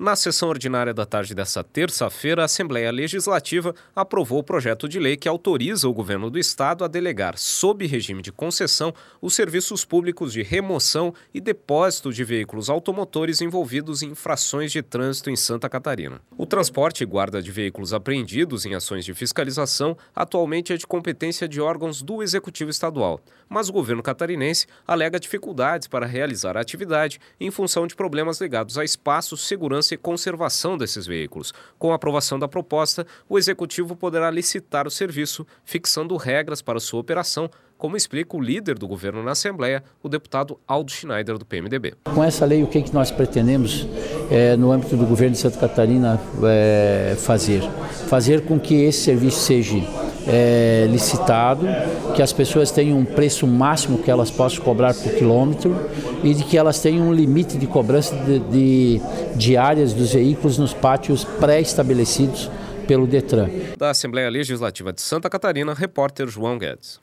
Na sessão ordinária da tarde desta terça-feira, a Assembleia Legislativa aprovou o projeto de lei que autoriza o governo do estado a delegar, sob regime de concessão, os serviços públicos de remoção e depósito de veículos automotores envolvidos em infrações de trânsito em Santa Catarina. O transporte e guarda de veículos apreendidos em ações de fiscalização atualmente é de competência de órgãos do Executivo Estadual, mas o governo catarinense alega dificuldades para realizar a atividade em função de problemas ligados a espaço, segurança e conservação desses veículos. Com a aprovação da proposta, o Executivo poderá licitar o serviço, fixando regras para sua operação, como explica o líder do governo na Assembleia, o deputado Aldo Schneider, do PMDB. Com essa lei, o que nós pretendemos, no âmbito do governo de Santa Catarina, fazer? Fazer com que esse serviço seja licitado, que as pessoas tenham um preço máximo que elas possam cobrar por quilômetro e de que elas tenham um limite de cobrança de diárias dos veículos nos pátios pré-estabelecidos pelo Detran. Da Assembleia Legislativa de Santa Catarina, repórter João Guedes.